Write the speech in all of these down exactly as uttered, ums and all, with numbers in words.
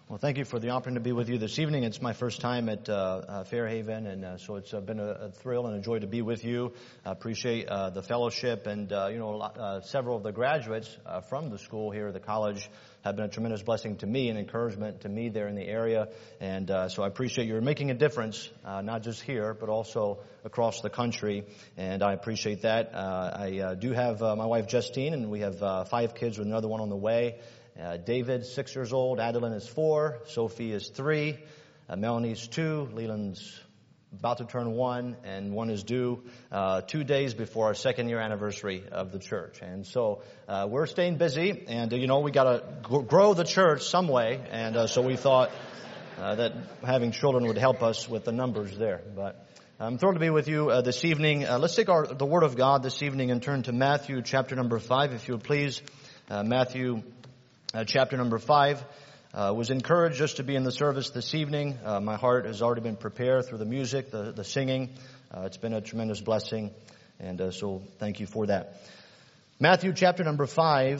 Well, thank you for the opportunity to be with you this evening. It's my first time at uh, uh, Fairhaven, and uh, so it's uh, been a, a thrill and a joy to be with you. I appreciate uh, the fellowship, and uh, you know, a lot, uh, several of the graduates uh, from the school here at the college have been a tremendous blessing to me and encouragement to me there in the area. And uh, so I appreciate you're making a difference, uh, not just here, but also across the country. And I appreciate that. Uh, I uh, do have uh, my wife Justine, and we have uh, five kids with another one on the way. Uh, David, six years old. Adeline is four. Sophie is three. Uh, Melanie's two. Leland's about to turn one, and one is due uh, two days before our second year anniversary of the church. And so uh, we're staying busy, and uh, you know we got to g- grow the church some way, and uh, so we thought uh, that having children would help us with the numbers there. But I'm thrilled to be with you uh, this evening. Uh, let's take our the Word of God this evening and turn to Matthew chapter number five, if you would please. Uh, Matthew uh, chapter number five. Uh, was encouraged just to be in the service this evening. Uh, my heart has already been prepared through the music, the, the singing. Uh, it's been a tremendous blessing, and uh, so thank you for that. Matthew chapter number five.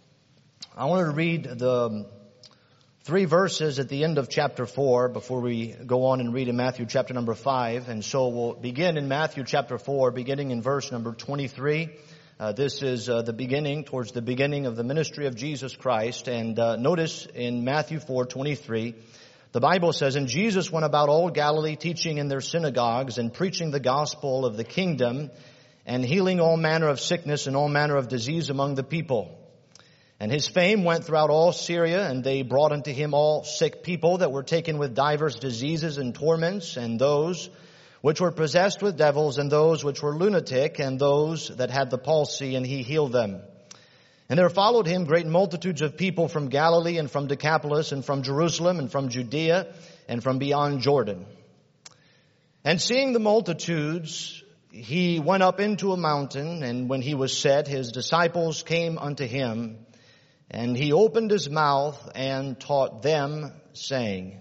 I wanted to read the three verses at the end of chapter four before we go on and read in Matthew chapter number five. And so we'll begin in Matthew chapter four, beginning in verse number twenty-three. Uh, this is uh, the beginning, towards the beginning of the ministry of Jesus Christ. And uh, notice in Matthew four twenty-three, the Bible says, "And Jesus went about all Galilee, teaching in their synagogues and preaching the gospel of the kingdom and healing all manner of sickness and all manner of disease among the people. And his fame went throughout all Syria, and they brought unto him all sick people that were taken with divers diseases and torments, and those which were possessed with devils, and those which were lunatic, and those that had the palsy, and he healed them. And there followed him great multitudes of people from Galilee, and from Decapolis, and from Jerusalem, and from Judea, and from beyond Jordan. And seeing the multitudes, he went up into a mountain, and when he was set, his disciples came unto him, and he opened his mouth and taught them, saying,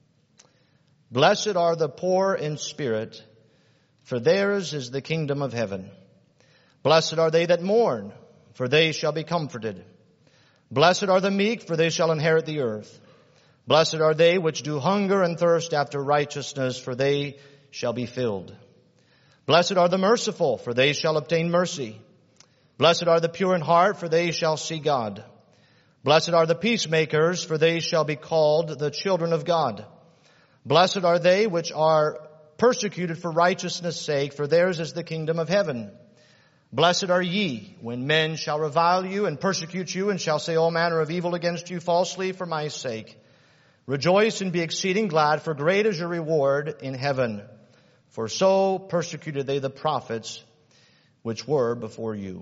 Blessed are the poor in spirit, for theirs is the kingdom of heaven. Blessed are they that mourn, for they shall be comforted. Blessed are the meek, for they shall inherit the earth. Blessed are they which do hunger and thirst after righteousness, for they shall be filled. Blessed are the merciful, for they shall obtain mercy. Blessed are the pure in heart, for they shall see God. Blessed are the peacemakers, for they shall be called the children of God. Blessed are they which are persecuted for righteousness' sake, for theirs is the kingdom of heaven. Blessed are ye, when men shall revile you and persecute you, and shall say all manner of evil against you falsely for my sake. Rejoice and be exceeding glad, for great is your reward in heaven. For so persecuted they the prophets which were before you."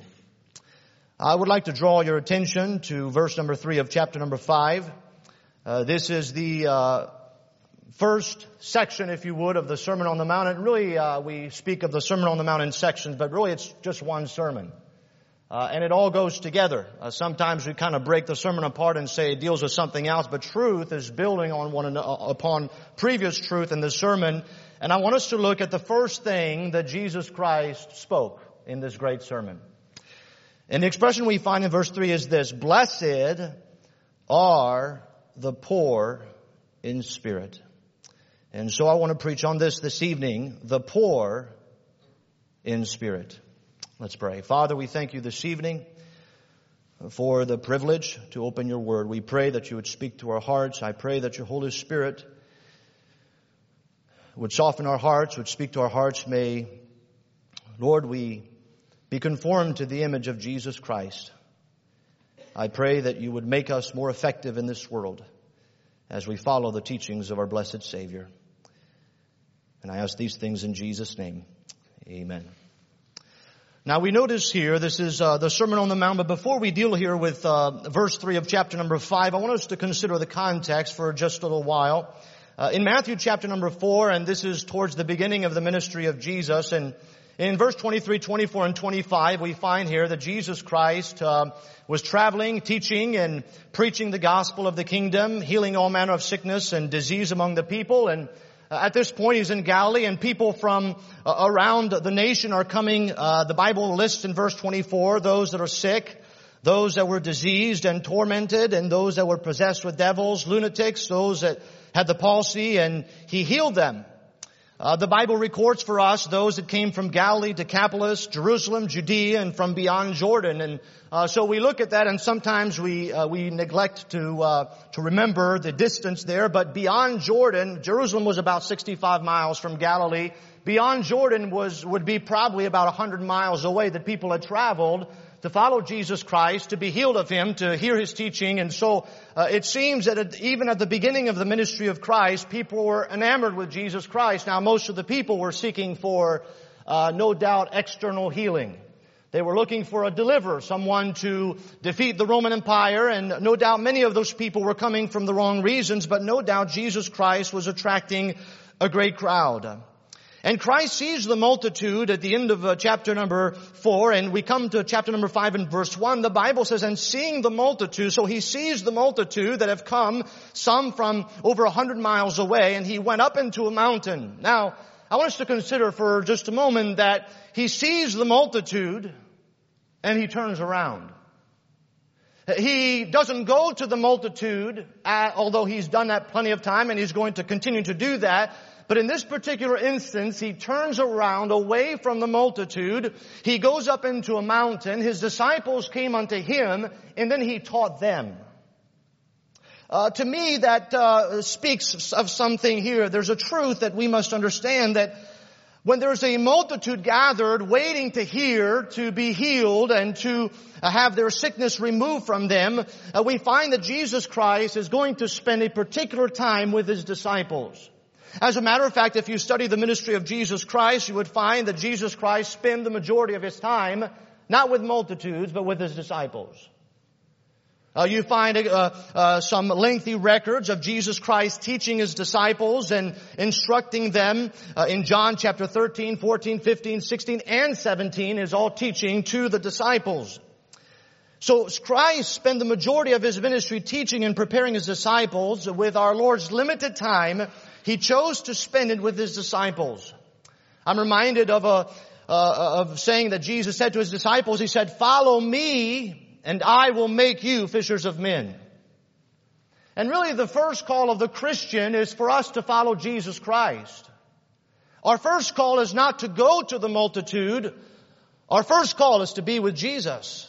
I would like to draw your attention to verse number three of chapter number five. Uh, this is the uh first section, if you would, of the Sermon on the Mount. And really, uh, we speak of the Sermon on the Mount in sections, but really it's just one sermon. Uh, and it all goes together. Uh, sometimes we kind of break the sermon apart and say it deals with something else, but truth is building on one another, upon previous truth in the sermon. And I want us to look at the first thing that Jesus Christ spoke in this great sermon. And the expression we find in verse three is this: Blessed are the poor in spirit. And so I want to preach on this this evening, the poor in spirit. Let's pray. Father, we thank you this evening for the privilege to open your word. We pray that you would speak to our hearts. I pray that your Holy Spirit would soften our hearts, would speak to our hearts. May, Lord, we be conformed to the image of Jesus Christ. I pray that you would make us more effective in this world as we follow the teachings of our blessed Savior. And I ask these things in Jesus' name. Amen. Now we notice here, this is uh, the Sermon on the Mount, but before we deal here with uh, verse three of chapter number five, I want us to consider the context for just a little while. Uh, in Matthew chapter number four, and this is towards the beginning of the ministry of Jesus, and in verse twenty-three, twenty-four, and twenty-five, we find here that Jesus Christ uh, was traveling, teaching, and preaching the gospel of the kingdom, healing all manner of sickness and disease among the people. And uh, at this point, he's in Galilee, and people from uh, around the nation are coming. Uh, the Bible lists in verse twenty-four those that are sick, those that were diseased and tormented, and those that were possessed with devils, lunatics, those that had the palsy, and He healed them. Uh, the Bible records for us those that came from Galilee, Decapolis, Jerusalem, Judea, and from beyond Jordan. And uh, so we look at that, and sometimes we uh, we neglect to uh, to remember the distance there. But beyond Jordan, Jerusalem was about sixty-five miles from Galilee. Beyond Jordan was would be probably about one hundred miles away that people had traveled to follow Jesus Christ, to be healed of Him, to hear His teaching. And so uh, it seems that it, even at the beginning of the ministry of Christ, people were enamored with Jesus Christ. Now, most of the people were seeking for, uh, no doubt, external healing. They were looking for a deliverer, someone to defeat the Roman Empire, and no doubt many of those people were coming from the wrong reasons, but no doubt Jesus Christ was attracting a great crowd. And Christ sees the multitude at the end of uh, chapter number four, and we come to chapter number five and verse one. The Bible says, and seeing the multitude, so He sees the multitude that have come, some from over a hundred miles away, and He went up into a mountain. Now, I want us to consider for just a moment that He sees the multitude, and He turns around. He doesn't go to the multitude, uh, although He's done that plenty of time, and He's going to continue to do that. But in this particular instance, He turns around away from the multitude. He goes up into a mountain. His disciples came unto Him, and then He taught them. Uh, to me, that uh, speaks of something here. There's a truth that we must understand, that when there's a multitude gathered waiting to hear, to be healed, and to uh, have their sickness removed from them, uh, we find that Jesus Christ is going to spend a particular time with His disciples. As a matter of fact, if you study the ministry of Jesus Christ, you would find that Jesus Christ spent the majority of His time not with multitudes, but with His disciples. Uh, you find uh, uh, some lengthy records of Jesus Christ teaching His disciples and instructing them uh, in John chapter thirteen, fourteen, fifteen, sixteen, and seventeen is all teaching to the disciples. So Christ spent the majority of His ministry teaching and preparing His disciples. With our Lord's limited time, He chose to spend it with His disciples. I'm reminded of a uh, of saying that Jesus said to His disciples, He said, "Follow me, and I will make you fishers of men." And really the first call of the Christian is for us to follow Jesus Christ. Our first call is not to go to the multitude. Our first call is to be with Jesus.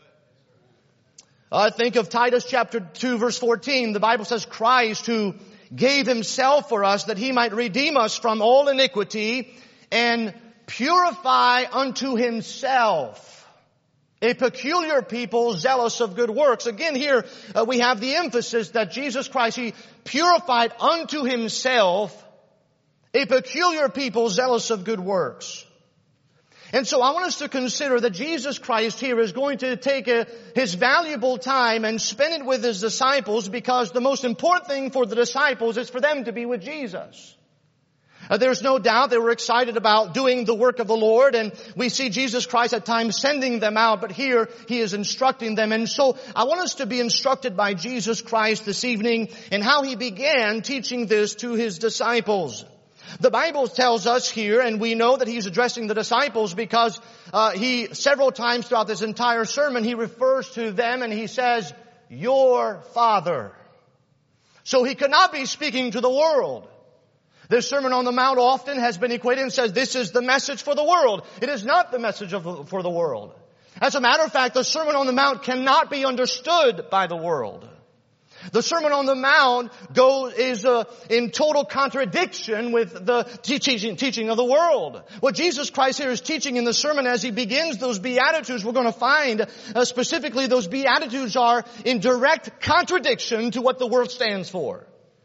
I uh, think of Titus chapter two verse fourteen. The Bible says, Christ who gave Himself for us that He might redeem us from all iniquity and purify unto Himself a peculiar people zealous of good works. Again here uh, we have the emphasis that Jesus Christ, He purified unto Himself a peculiar people zealous of good works. And so I want us to consider that Jesus Christ here is going to take a, His valuable time and spend it with His disciples, because the most important thing for the disciples is for them to be with Jesus. Uh, there's no doubt they were excited about doing the work of the Lord, and we see Jesus Christ at times sending them out, but here He is instructing them. And so I want us to be instructed by Jesus Christ this evening in how He began teaching this to His disciples. The Bible tells us here, and we know that He's addressing the disciples because uh, He, several times throughout this entire sermon, He refers to them and He says, "Your Father." So He could not be speaking to the world. This Sermon on the Mount often has been equated and says this is the message for the world. It is not the message of, for the world. As a matter of fact, the Sermon on the Mount cannot be understood by the world. The Sermon on the Mount goes, is uh, in total contradiction with the teaching, teaching of the world. What Jesus Christ here is teaching in the sermon as He begins those Beatitudes, we're going to find uh, specifically those Beatitudes are in direct contradiction to what the world stands for.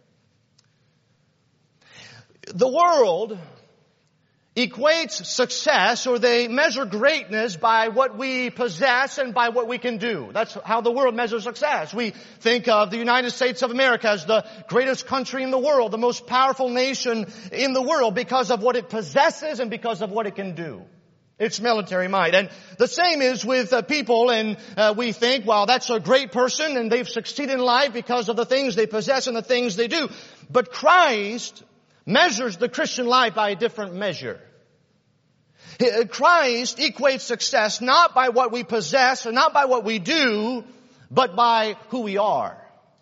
The world equates success, or they measure greatness by what we possess and by what we can do. That's how the world measures success. We think of the United States of America as the greatest country in the world, the most powerful nation in the world, because of what it possesses and because of what it can do. Its military might. And the same is with uh, people, and uh, we think, well, that's a great person and they've succeeded in life because of the things they possess and the things they do. But Christ measures the Christian life by a different measure. Christ equates success not by what we possess and not by what we do, but by who we are.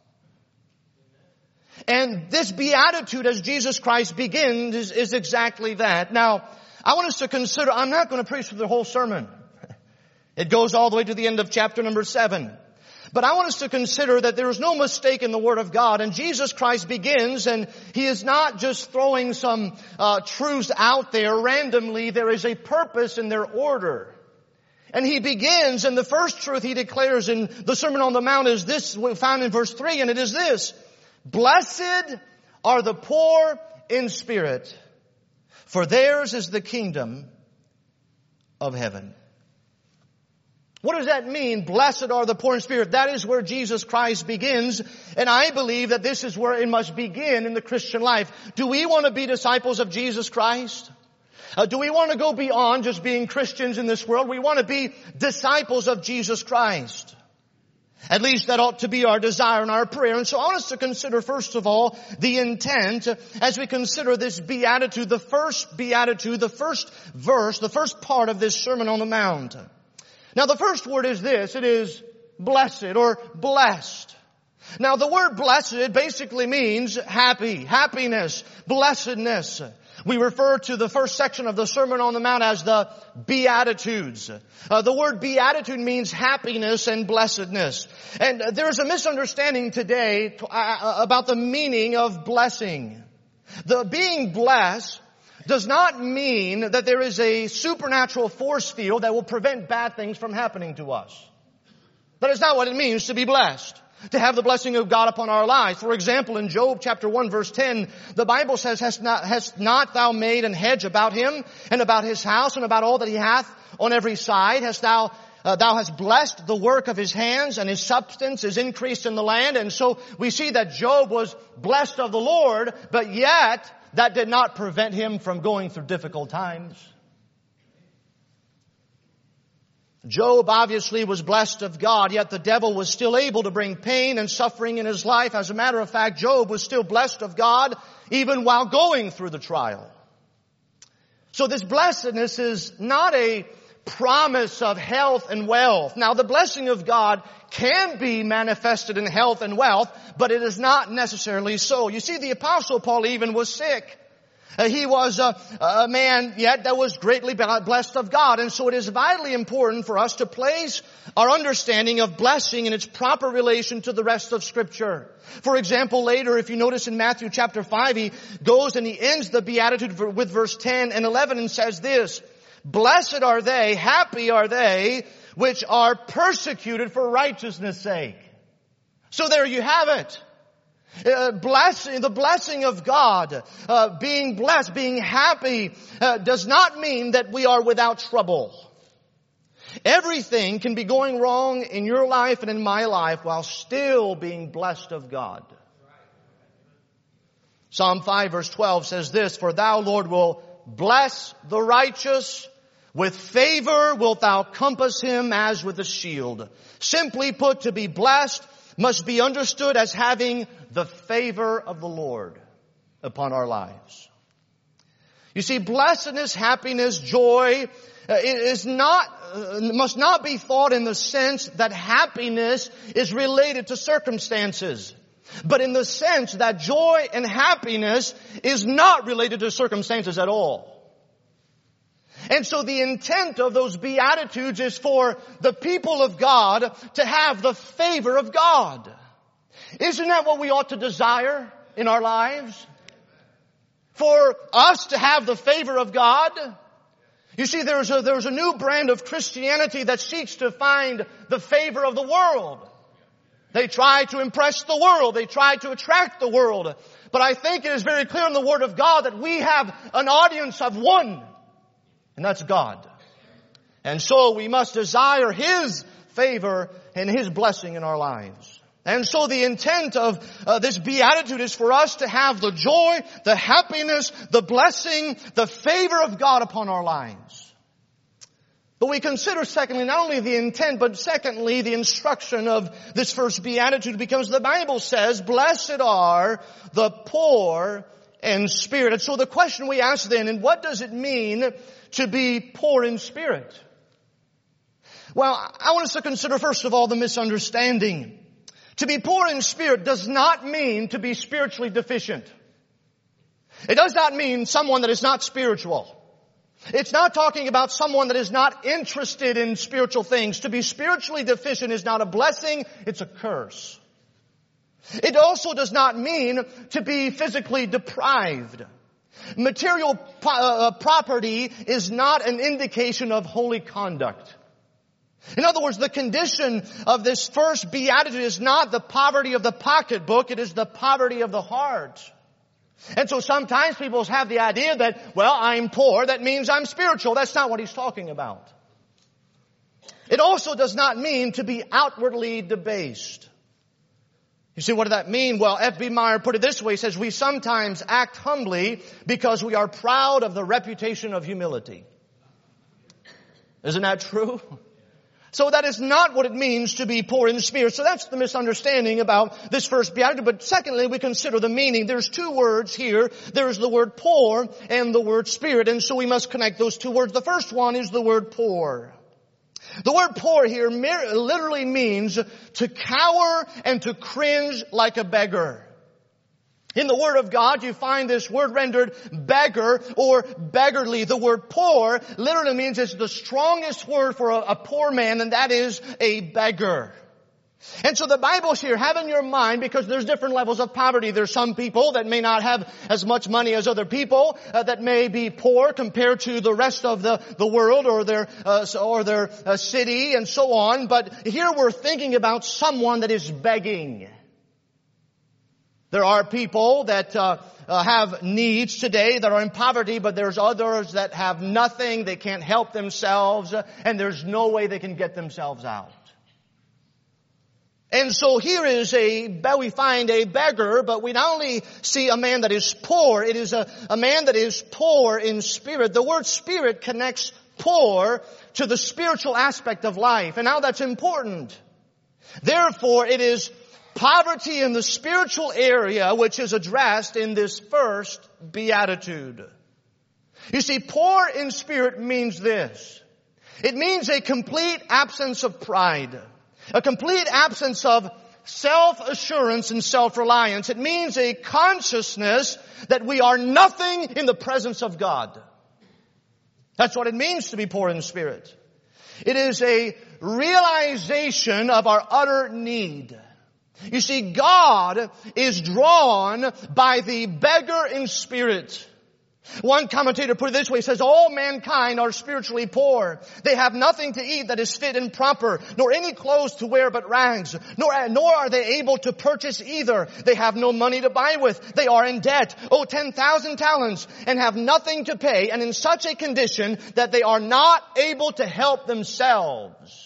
And this beatitude as Jesus Christ begins is, is exactly that. Now, I want us to consider, I'm not going to preach through the whole sermon. It goes all the way to the end of chapter number seven. But I want us to consider that there is no mistake in the Word of God. And Jesus Christ begins, and He is not just throwing some uh, truths out there randomly. There is a purpose in their order. And He begins, and the first truth He declares in the Sermon on the Mount is this, found in verse three, and it is this: Blessed are the poor in spirit, for theirs is the kingdom of heaven. What does that mean? Blessed are the poor in spirit. That is where Jesus Christ begins. And I believe that this is where it must begin in the Christian life. Do we want to be disciples of Jesus Christ? Uh, do we want to go beyond just being Christians in this world? We want to be disciples of Jesus Christ. At least that ought to be our desire and our prayer. And so I want us to consider, first of all, the intent as we consider this beatitude, the first beatitude, the first verse, the first part of this Sermon on the Mount. Now the first word is this, it is blessed or blessed. Now the word blessed basically means happy, happiness, blessedness. We refer to the first section of the Sermon on the Mount as the Beatitudes. Uh, the word beatitude means happiness and blessedness. And uh, there is a misunderstanding today to, uh, about the meaning of blessing. The being blessed does not mean that there is a supernatural force field that will prevent bad things from happening to us. That is not what it means to be blessed. To have the blessing of God upon our lives. For example, in Job chapter one verse ten, the Bible says, Hast not, hast not thou made an hedge about him and about his house and about all that he hath on every side? Hast thou, uh, thou hast blessed the work of his hands, and his substance is increased in the land. And so we see that Job was blessed of the Lord, but yet that did not prevent him from going through difficult times. Job obviously was blessed of God, yet the devil was still able to bring pain and suffering in his life. As a matter of fact, Job was still blessed of God even while going through the trial. So this blessedness is not a promise of health and wealth. Now the blessing of God can be manifested in health and wealth, but it is not necessarily so. You see, the Apostle Paul even was sick. Uh, he was a, a man yet that was greatly blessed of God. And so it is vitally important for us to place our understanding of blessing in its proper relation to the rest of Scripture. For example, later, if you notice in Matthew chapter five, he goes and he ends the Beatitude with verse ten and eleven and says this: Blessed are they, happy are they, which are persecuted for righteousness' sake. So there you have it. Uh, blessing, the blessing of God, uh, being blessed, being happy, uh, does not mean that we are without trouble. Everything can be going wrong in your life and in my life while still being blessed of God. Psalm five verse twelve says this: For thou, Lord, will bless the righteous. With favor wilt thou compass him as with a shield. Simply put, to be blessed must be understood as having the favor of the Lord upon our lives. You see, blessedness, happiness, joy uh, is not, uh, must not be thought in the sense that happiness is related to circumstances, but in the sense that joy and happiness is not related to circumstances at all. And so the intent of those Beatitudes is for the people of God to have the favor of God. Isn't that what we ought to desire in our lives? For us to have the favor of God? You see, there's a, there's a new brand of Christianity that seeks to find the favor of the world. They try to impress the world. They try to attract the world. But I think it is very clear in the Word of God that we have an audience of one. And that's God. And so we must desire His favor and His blessing in our lives. And so the intent of uh, this beatitude is for us to have the joy, the happiness, the blessing, the favor of God upon our lives. But we consider secondly, not only the intent, but secondly, the instruction of this first beatitude, because the Bible says, Blessed are the poor in spirit. And so the question we ask then, and what does it mean to be poor in spirit? Well, I want us to consider first of all the misunderstanding. To be poor in spirit does not mean to be spiritually deficient. It does not mean someone that is not spiritual. It's not talking about someone that is not interested in spiritual things. To be spiritually deficient is not a blessing, it's a curse. It also does not mean to be physically deprived. Material uh, property is not an indication of holy conduct. In other words, the condition of this first beatitude is not the poverty of the pocketbook, it is the poverty of the heart. And so sometimes people have the idea that, well, I'm poor, that means I'm spiritual. That's not what he's talking about. It also does not mean to be outwardly debased. You see, what does that mean? Well, F B Meyer put it this way. He says, we sometimes act humbly because we are proud of the reputation of humility. Isn't that true? So that is not what it means to be poor in spirit. So that's the misunderstanding about this first beatitude. But secondly, we consider the meaning. There's two words here. There's the word poor and the word spirit. And so we must connect those two words. The first one is the word poor. The word poor here literally means to cower and to cringe like a beggar. In the Word of God, you find this word rendered beggar or beggarly. The word poor literally means it's the strongest word for a, a poor man, and that is a beggar. And so the Bible's here, have in your mind, because there's different levels of poverty. There's some people that may not have as much money as other people, uh, that may be poor compared to the rest of the, the world or their, uh, or their uh, city and so on. But here we're thinking about someone that is begging. There are people that uh, uh, have needs today that are in poverty, but there's others that have nothing. They can't help themselves, uh, and there's no way they can get themselves out. And so here is a, we find a beggar, but we not only see a man that is poor, it is a, a man that is poor in spirit. The word spirit connects poor to the spiritual aspect of life, and now that's important. Therefore, it is poverty in the spiritual area which is addressed in this first beatitude. You see, poor in spirit means this. It means a complete absence of pride. A complete absence of self-assurance and self-reliance. It means a consciousness that we are nothing in the presence of God. That's what it means to be poor in spirit. It is a realization of our utter need. You see, God is drawn by the beggar in spirit. One commentator put it this way, he says, all mankind are spiritually poor. They have nothing to eat that is fit and proper, nor any clothes to wear but rags, nor, nor are they able to purchase either. They have no money to buy with. They are in debt, owe ten thousand talents, and have nothing to pay, and in such a condition that they are not able to help themselves.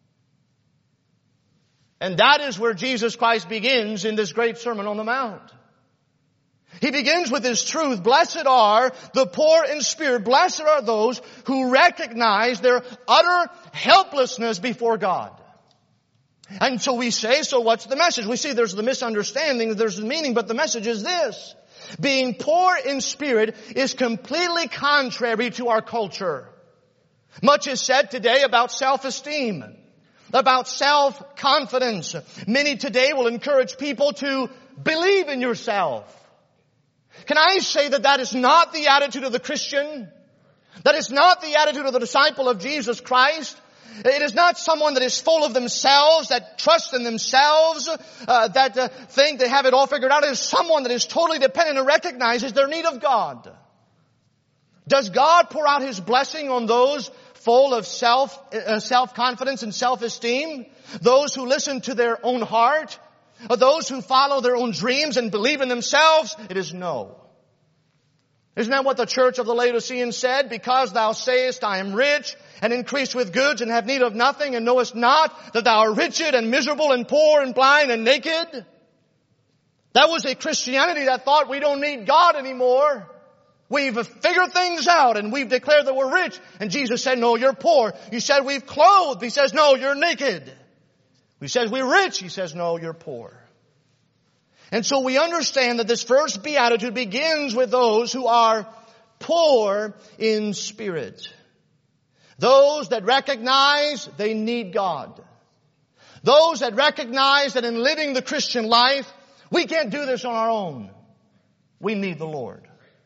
And that is where Jesus Christ begins in this great Sermon on the Mount. He begins with this truth. Blessed are the poor in spirit. Blessed are those who recognize their utter helplessness before God. And so we say, so what's the message? We see there's the misunderstanding, there's the meaning, but the message is this. Being poor in spirit is completely contrary to our culture. Much is said today about self-esteem, about self-confidence. Many today will encourage people to believe in yourself. Can I say that that is not the attitude of the Christian? That is not the attitude of the disciple of Jesus Christ. It is not someone that is full of themselves, that trusts in themselves, uh, that uh, think they have it all figured out. It is someone that is totally dependent and recognizes their need of God. Does God pour out His blessing on those full of self, uh, self-confidence and self-esteem? Those who listen to their own heart? Or those who follow their own dreams and believe in themselves? It is no. Isn't that what the church of the Laodiceans said? Because thou sayest, I am rich and increased with goods and have need of nothing, and knowest not that thou art wretched and miserable and poor and blind and naked. That was a Christianity that thought we don't need God anymore. We've figured things out and we've declared that we're rich. And Jesus said, no, you're poor. You said we've clothed. He says, no, you're naked. He says we're rich. He says, no, you're poor. And so we understand that this first beatitude begins with those who are poor in spirit. Those that recognize they need God. Those that recognize that in living the Christian life, we can't do this on our own. We need the Lord.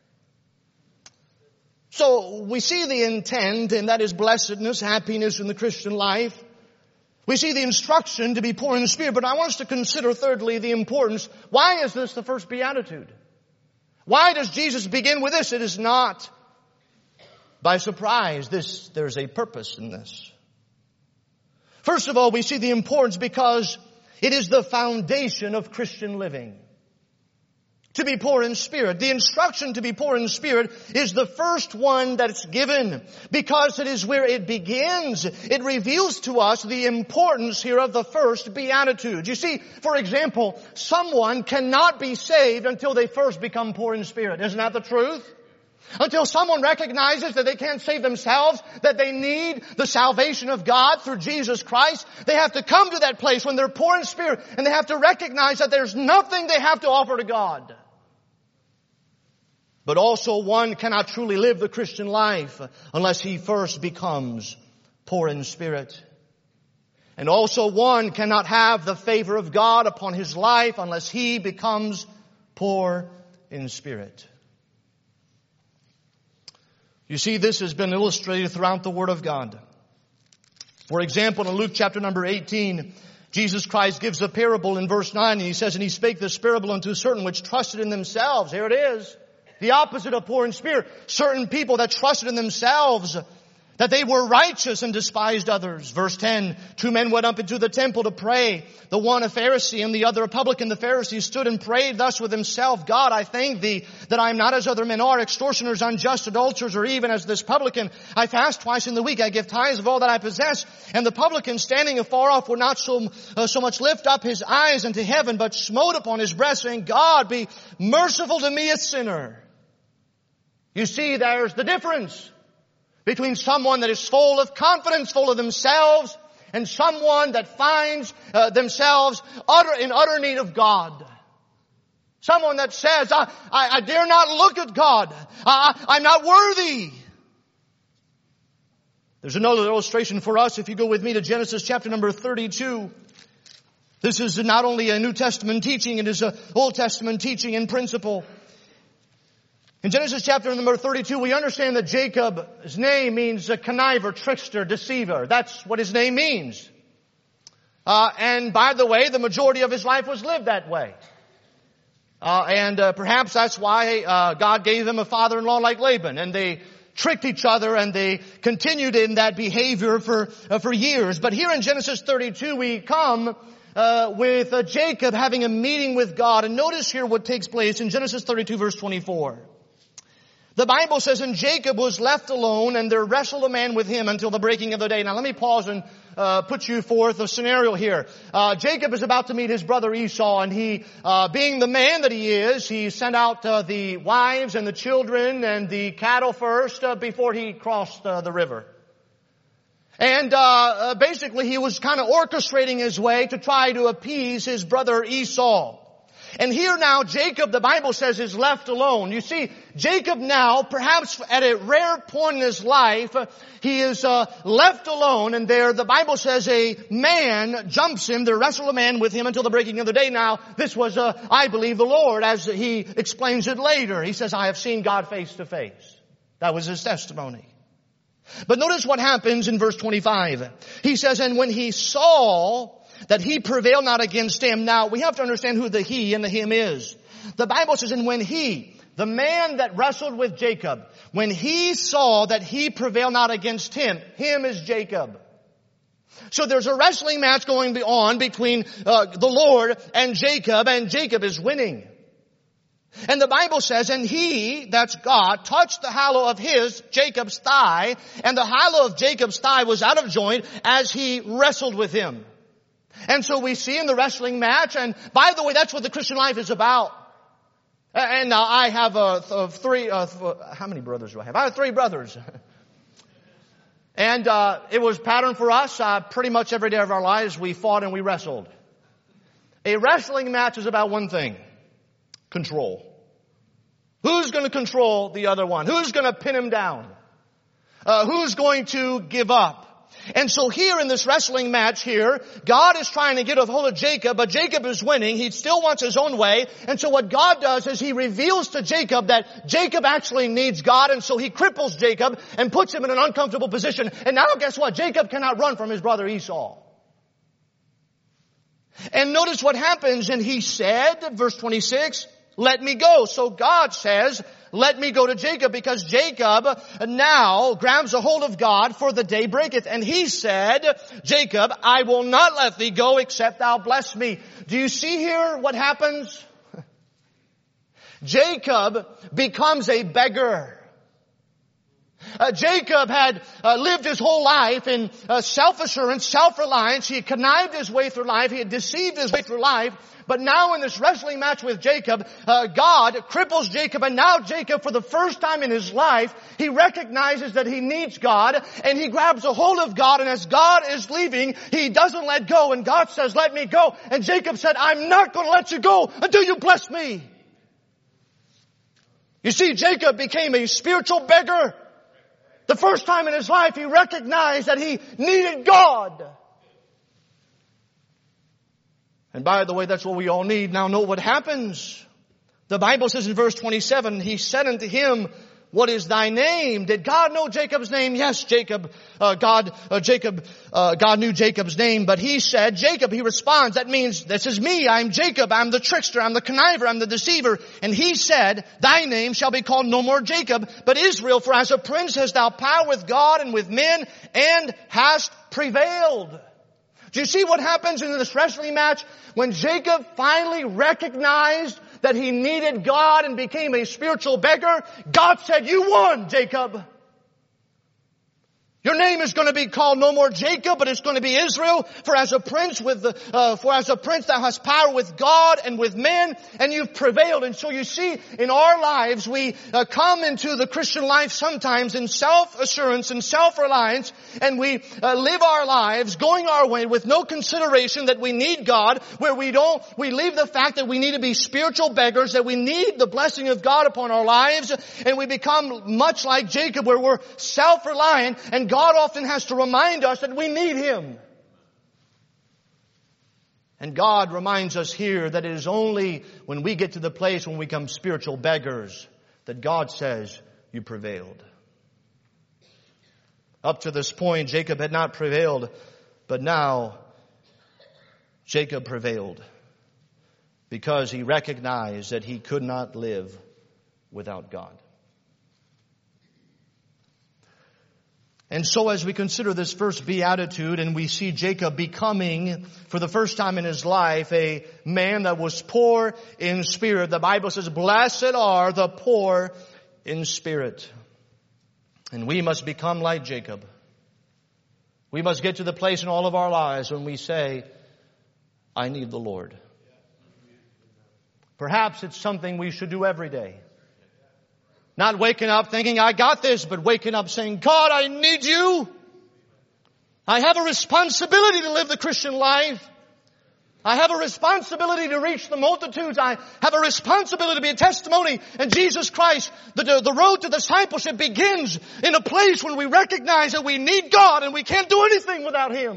So we see the intent, and that is blessedness, happiness in the Christian life. We see the instruction to be poor in spirit, but I want us to consider thirdly the importance. Why is this the first beatitude? Why does Jesus begin with this? It is not by surprise. This, there's a purpose in this. First of all, we see the importance because it is the foundation of Christian living. To be poor in spirit. The instruction to be poor in spirit is the first one that's given because it is where it begins. It reveals to us the importance here of the first beatitude. You see, for example, someone cannot be saved until they first become poor in spirit. Isn't that the truth? Until someone recognizes that they can't save themselves, that they need the salvation of God through Jesus Christ, they have to come to that place when they're poor in spirit and they have to recognize that there's nothing they have to offer to God. But also one cannot truly live the Christian life unless he first becomes poor in spirit. And also one cannot have the favor of God upon his life unless he becomes poor in spirit. You see, this has been illustrated throughout the Word of God. For example, in Luke chapter number eighteen, Jesus Christ gives a parable in verse nine, and he says, "And he spake this parable unto certain which trusted in themselves." Here it is. The opposite of poor in spirit. Certain people that trusted in themselves, that they were righteous and despised others. Verse ten, two men went up into the temple to pray. The one a Pharisee and the other a publican. The Pharisee stood and prayed thus with himself, "God, I thank thee that I am not as other men are, extortioners, unjust, adulterers, or even as this publican. I fast twice in the week. I give tithes of all that I possess." And the publican, standing afar off, would not so, uh, so much lift up his eyes unto heaven, but smote upon his breast, saying, "God, be merciful to me, a sinner." You see, there's the difference between someone that is full of confidence, full of themselves, and someone that finds uh, themselves utter, in utter need of God. Someone that says, I, I, I dare not look at God. I, I'm not worthy. There's another illustration for us. If you go with me to Genesis chapter number thirty-two. This is not only a New Testament teaching, it is an Old Testament teaching in principle. In Genesis chapter number thirty-two, we understand that Jacob, his name means a conniver, trickster, deceiver. That's what his name means. Uh, and by the way, the majority of his life was lived that way. Uh, and uh, perhaps that's why uh, God gave him a father-in-law like Laban. And they tricked each other and they continued in that behavior for, uh, for years. But here in Genesis thirty-two, we come Uh, with uh, Jacob having a meeting with God. And notice here what takes place in Genesis thirty-two verse twenty-four. The Bible says, "And Jacob was left alone, and there wrestled a man with him until the breaking of the day." Now let me pause and uh, put you forth a scenario here. Uh, Jacob is about to meet his brother Esau, and he, uh, being the man that he is, he sent out uh, the wives and the children and the cattle first uh, before he crossed uh, the river. And uh, uh basically he was kind of orchestrating his way to try to appease his brother Esau. And here now Jacob, the Bible says, is left alone. You see, Jacob now, perhaps at a rare point in his life, uh, he is uh, left alone, and there the Bible says a man jumps him. There wrestled a man with him until the breaking of the day. Now, this was, uh, I believe, the Lord, as he explains it later. He says, "I have seen God face to face." That was his testimony. But notice what happens in verse twenty-five. He says, "And when he saw that he prevailed not against him." Now, we have to understand who the he and the him is. The Bible says, "And when he," the man that wrestled with Jacob, "when he saw that he prevailed not against him," him is Jacob. So there's a wrestling match going on between uh, the Lord and Jacob, and Jacob is winning. And the Bible says, "And he," that's God, "touched the hollow of his," Jacob's thigh, "and the hollow of Jacob's thigh was out of joint as he wrestled with him." And so we see in the wrestling match, and by the way, that's what the Christian life is about. And now I have uh, th- three, uh, th- how many brothers do I have? I have three brothers. And uh, it was pattern for us. Uh, pretty much every day of our lives, we fought and we wrestled. A wrestling match is about one thing. control? Who's going to control the other one? Who's going to pin him down? Uh, who's going to give up? And so here in this wrestling match here, God is trying to get a hold of Jacob, but Jacob is winning. He still wants his own way. And so what God does is He reveals to Jacob that Jacob actually needs God. And so He cripples Jacob and puts him in an uncomfortable position. And now guess what? Jacob cannot run from his brother Esau. And notice what happens. And he said, verse twenty-six, let me go. So God says, let me go to Jacob, because Jacob now grabs a hold of God, for the day breaketh. And he said, Jacob, I will not let thee go except thou bless me. Do you see here what happens? Jacob becomes a beggar. Uh, Jacob had uh, lived his whole life in uh, self-assurance, self-reliance. He had connived his way through life. He had deceived his way through life. But now in this wrestling match with Jacob, uh, God cripples Jacob, and now Jacob, for the first time in his life, he recognizes that he needs God, and he grabs a hold of God, and as God is leaving, he doesn't let go, and God says, let me go. And Jacob said, I'm not going to let you go until you bless me. You see, Jacob became a spiritual beggar. The first time in his life, he recognized that he needed God. And by the way, that's what we all need. Now note what happens. The Bible says in verse twenty-seven, he said unto him, what is thy name? Did God know Jacob's name? Yes, Jacob, uh, God, uh, Jacob, uh, God knew Jacob's name, but he said, Jacob, he responds, that means, this is me, I'm Jacob, I'm the trickster, I'm the conniver, I'm the deceiver. And he said, thy name shall be called no more Jacob, but Israel, for as a prince hast thou power with God and with men, and hast prevailed. Do you see what happens in this wrestling match? When Jacob finally recognized that he needed God and became a spiritual beggar, God said, you won, Jacob. Your name is going to be called no more Jacob, but it's going to be Israel. For as a prince with the, uh, for as a prince thou hast power with God and with men, and you've prevailed. And so you see, in our lives, we uh, come into the Christian life sometimes in self-assurance and self-reliance, and we uh, live our lives going our way with no consideration that we need God, where we don't, we leave the fact that we need to be spiritual beggars, that we need the blessing of God upon our lives, and we become much like Jacob, where we're self-reliant, and God often has to remind us that we need Him. And God reminds us here that it is only when we get to the place when we become spiritual beggars that God says, you prevailed. Up to this point, Jacob had not prevailed, but now Jacob prevailed because he recognized that he could not live without God. And so as we consider this first beatitude and we see Jacob becoming, for the first time in his life, a man that was poor in spirit, the Bible says, blessed are the poor in spirit. And we must become like Jacob. We must get to the place in all of our lives when we say, I need the Lord. Perhaps it's something we should do every day. Not waking up thinking, I got this, but waking up saying, God, I need you. I have a responsibility to live the Christian life. I have a responsibility to reach the multitudes. I have a responsibility to be a testimony. And Jesus Christ, the, the road to discipleship begins in a place when we recognize that we need God and we can't do anything without Him.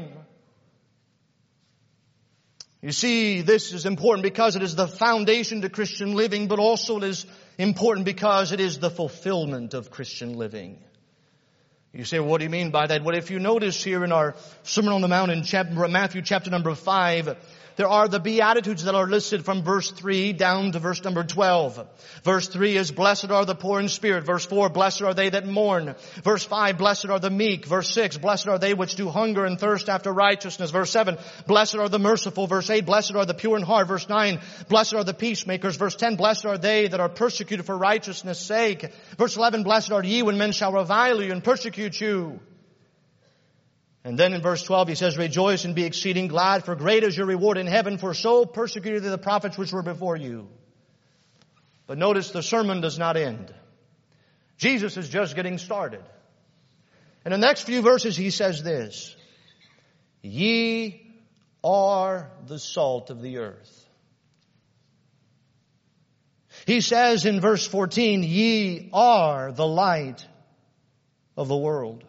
You see, this is important because it is the foundation to Christian living, but also it is important because it is the fulfillment of Christian living. You say, well, what do you mean by that? Well, if you notice here in our Sermon on the Mount in chapter, Matthew chapter number five, there are the Beatitudes that are listed from verse three down to verse number twelve. Verse three is, blessed are the poor in spirit. Verse four, blessed are they that mourn. Verse five, blessed are the meek. Verse six, blessed are they which do hunger and thirst after righteousness. Verse seven, blessed are the merciful. Verse eight, blessed are the pure in heart. Verse nine, blessed are the peacemakers. Verse ten, blessed are they that are persecuted for righteousness' sake. Verse eleven, blessed are ye when men shall revile you and persecute you. And then in verse twelve he says, rejoice and be exceeding glad, for great is your reward in heaven, for so persecuted they the prophets which were before you. But notice the sermon does not end. Jesus is just getting started. In the next few verses he says this, ye are the salt of the earth. He says in verse fourteen, ye are the light of the world.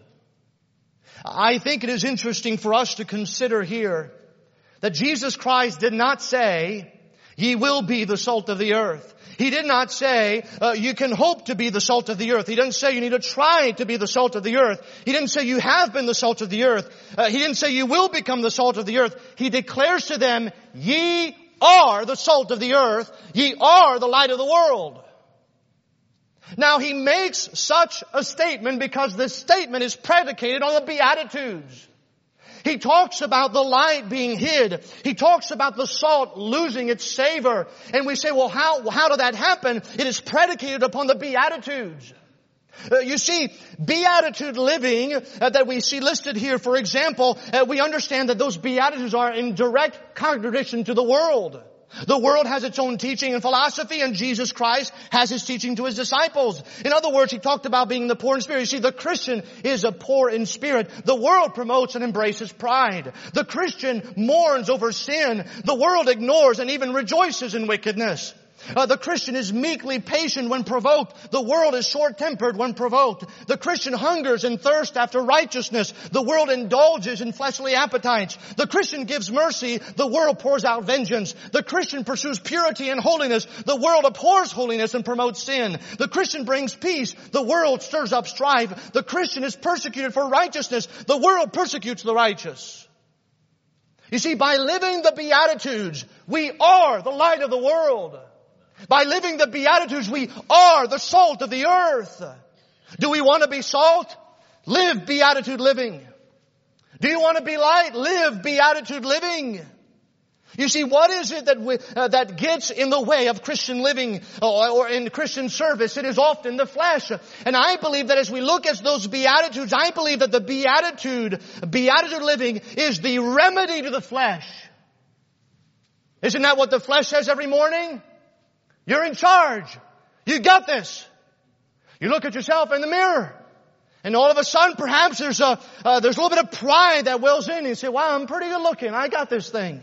I think it is interesting for us to consider here that Jesus Christ did not say, ye will be the salt of the earth. He did not say, uh, you can hope to be the salt of the earth. He didn't say you need to try to be the salt of the earth. He didn't say you have been the salt of the earth. Uh, he didn't say you will become the salt of the earth. He declares to them, ye are the salt of the earth. Ye are the light of the world. Now he makes such a statement because this statement is predicated on the Beatitudes. He talks about the light being hid. He talks about the salt losing its savor. And we say, well, how, how did that happen? It is predicated upon the Beatitudes. Uh, you see, Beatitude living uh, that we see listed here, for example, uh, we understand that those Beatitudes are in direct contradiction to the world. The world has its own teaching and philosophy, and Jesus Christ has His teaching to His disciples. In other words, He talked about being the poor in spirit. You see, the Christian is a poor in spirit. The world promotes and embraces pride. The Christian mourns over sin. The world ignores and even rejoices in wickedness. Uh, the Christian is meekly patient when provoked. The world is short-tempered when provoked. The Christian hungers and thirsts after righteousness. The world indulges in fleshly appetites. The Christian gives mercy. The world pours out vengeance. The Christian pursues purity and holiness. The world abhors holiness and promotes sin. The Christian brings peace. The world stirs up strife. The Christian is persecuted for righteousness. The world persecutes the righteous. You see, by living the Beatitudes, we are the light of the world. By living the Beatitudes, we are the salt of the earth. Do we want to be salt? Live Beatitude living. Do you want to be light? Live Beatitude living. You see, what is it that we, uh, that gets in the way of Christian living or, or in Christian service? It is often the flesh. And I believe that as we look at those Beatitudes, I believe that the Beatitude, Beatitude living is the remedy to the flesh. Isn't that what the flesh says every morning? You're in charge. You got this. You look at yourself in the mirror, and all of a sudden, perhaps there's a uh, there's a little bit of pride that wells in, and you say, "Wow, I'm pretty good looking. I got this thing."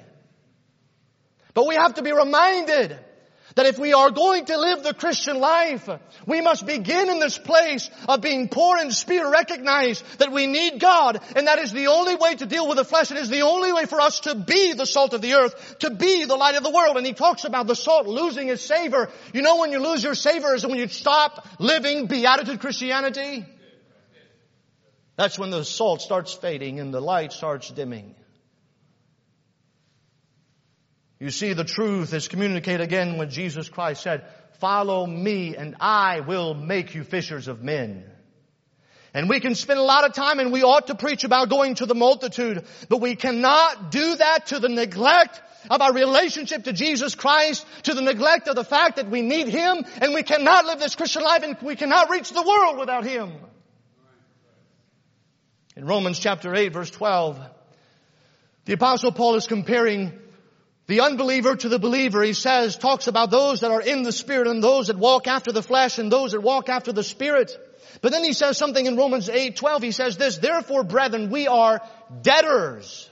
But we have to be reminded that if we are going to live the Christian life, we must begin in this place of being poor in spirit, recognize that we need God, and that is the only way to deal with the flesh. It is the only way for us to be the salt of the earth, to be the light of the world. And he talks about the salt losing its savor. You know when you lose your savor is when you stop living Beatitude Christianity. That's when the salt starts fading and the light starts dimming. You see, the truth is communicated again when Jesus Christ said, follow me and I will make you fishers of men. And we can spend a lot of time, and we ought to preach about going to the multitude, but we cannot do that to the neglect of our relationship to Jesus Christ, to the neglect of the fact that we need Him, and we cannot live this Christian life, and we cannot reach the world without Him. In Romans chapter eight, verse twelve, the Apostle Paul is comparing the unbeliever to the believer. He says, talks about those that are in the Spirit and those that walk after the flesh and those that walk after the Spirit. But then he says something in Romans eight twelve. He says this, therefore, brethren, we are debtors,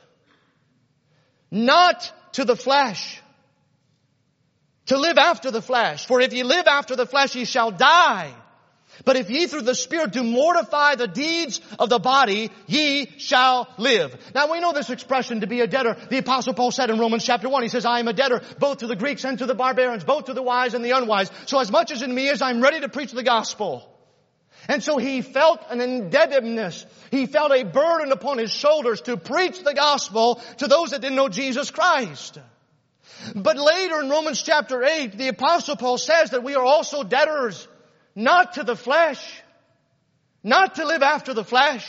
not to the flesh, to live after the flesh. For if ye live after the flesh, ye shall die. But if ye through the Spirit do mortify the deeds of the body, ye shall live. Now we know this expression to be a debtor. The Apostle Paul said in Romans chapter one, he says, I am a debtor both to the Greeks and to the barbarians, both to the wise and the unwise. So as much as in me is, I'm ready to preach the gospel. And so he felt an indebtedness. He felt a burden upon his shoulders to preach the gospel to those that didn't know Jesus Christ. But later in Romans chapter eight, the Apostle Paul says that we are also debtors. Not to the flesh. Not to live after the flesh.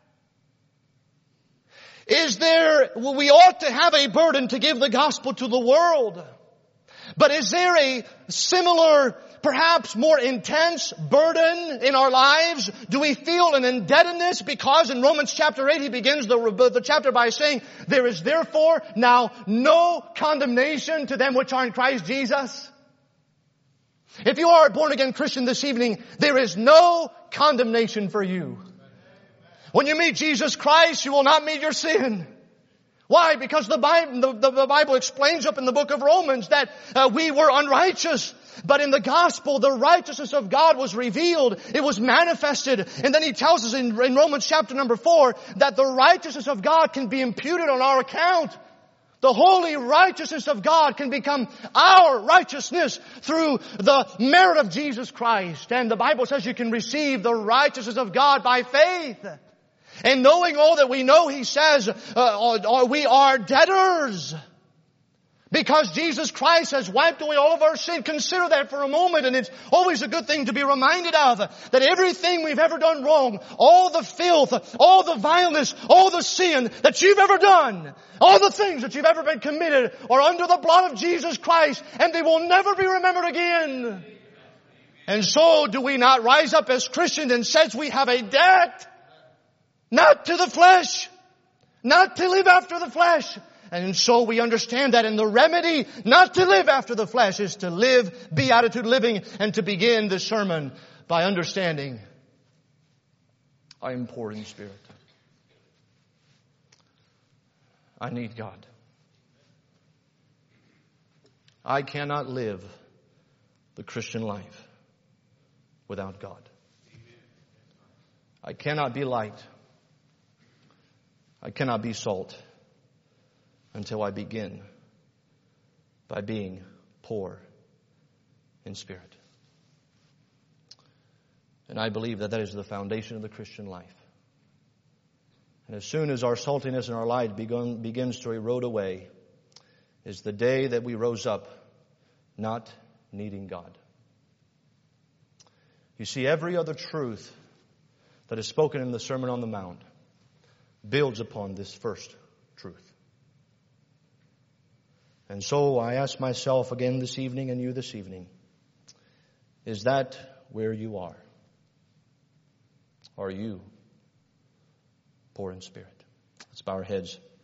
Is there, well, we ought to have a burden to give the gospel to the world. But is there a similar, perhaps more intense burden in our lives? Do we feel an indebtedness? Because in Romans chapter eight, he begins the, the chapter by saying, there is therefore now no condemnation to them which are in Christ Jesus. If you are a born-again Christian this evening, there is no condemnation for you. When you meet Jesus Christ, you will not meet your sin. Why? Because the Bible, the, the Bible explains up in the book of Romans that uh, we were unrighteous. But in the gospel, the righteousness of God was revealed. It was manifested. And then he tells us in, in Romans chapter number four that the righteousness of God can be imputed on our account. The holy righteousness of God can become our righteousness through the merit of Jesus Christ. And the Bible says you can receive the righteousness of God by faith. And knowing all that we know, he says, uh, we are debtors. Because Jesus Christ has wiped away all of our sin. Consider that for a moment, and it's always a good thing to be reminded of. That everything we've ever done wrong, all the filth, all the vileness, all the sin that you've ever done, all the things that you've ever been committed are under the blood of Jesus Christ, and they will never be remembered again. And so do we not rise up as Christians and says we have a debt, not to the flesh, not to live after the flesh. And so we understand that, and the remedy not to live after the flesh is to live beatitude living, and to begin this sermon by understanding I am poor in spirit. I need God. I cannot live the Christian life without God. I cannot be light. I cannot be salt until I begin by being poor in spirit. And I believe that that is the foundation of the Christian life. And as soon as our saltiness and our light begun, begins to erode away, is the day that we rose up not needing God. You see, every other truth that is spoken in the Sermon on the Mount builds upon this first truth. And so I ask myself again this evening, and you this evening, is that where you are? Are you poor in spirit? Let's bow our heads.